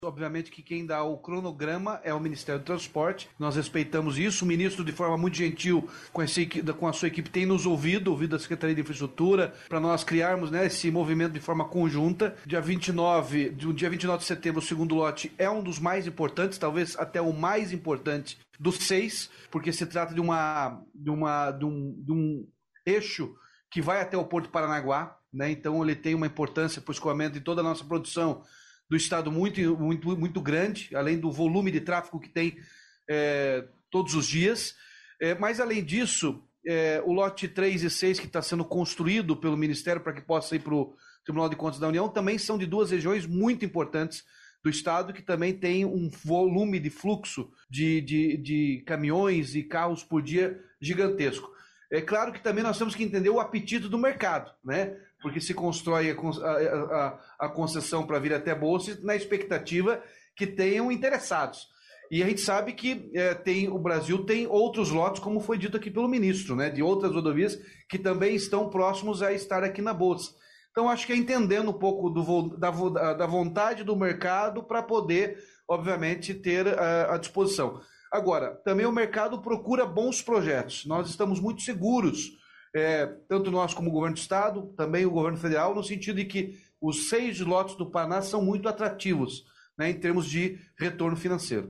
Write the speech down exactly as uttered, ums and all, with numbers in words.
Obviamente que quem dá o cronograma é o Ministério do Transporte, nós respeitamos isso, o ministro de forma muito gentil com, esse, com a sua equipe tem nos ouvido, ouvido a Secretaria de Infraestrutura, para nós criarmos, né, esse movimento de forma conjunta. Dia vinte e nove, do dia vinte e nove de setembro, o segundo lote é um dos mais importantes, talvez até o mais importante dos seis, porque se trata de, uma, de, uma, de, um, de um eixo que vai até o Porto de Paranaguá, né, então ele tem uma importância para o escoamento de toda a nossa produção do estado muito, muito, muito grande, além do volume de tráfego que tem é, todos os dias. É, mas, além disso, é, o lote três e seis, que está sendo construído pelo Ministério para que possa ir para o Tribunal de Contas da União, também são de duas regiões muito importantes do estado, que também tem um volume de fluxo de, de, de caminhões e carros por dia gigantesco. É claro que também nós temos que entender o apetite do mercado, né? Porque se constrói a, a, a concessão para vir até Bolsa na expectativa que tenham interessados. E a gente sabe que é, tem, o Brasil tem outros lotes, como foi dito aqui pelo ministro, né, de outras rodovias que também estão próximos a estar aqui na Bolsa. Então, acho que é entendendo um pouco do, da, da vontade do mercado para poder, obviamente, ter a, a disposição. Agora, também o mercado procura bons projetos. Nós estamos muito seguros, É, tanto nós como o governo do estado, também o governo federal, no sentido de que os seis lotes do Paraná são muito atrativos, né, em termos de retorno financeiro.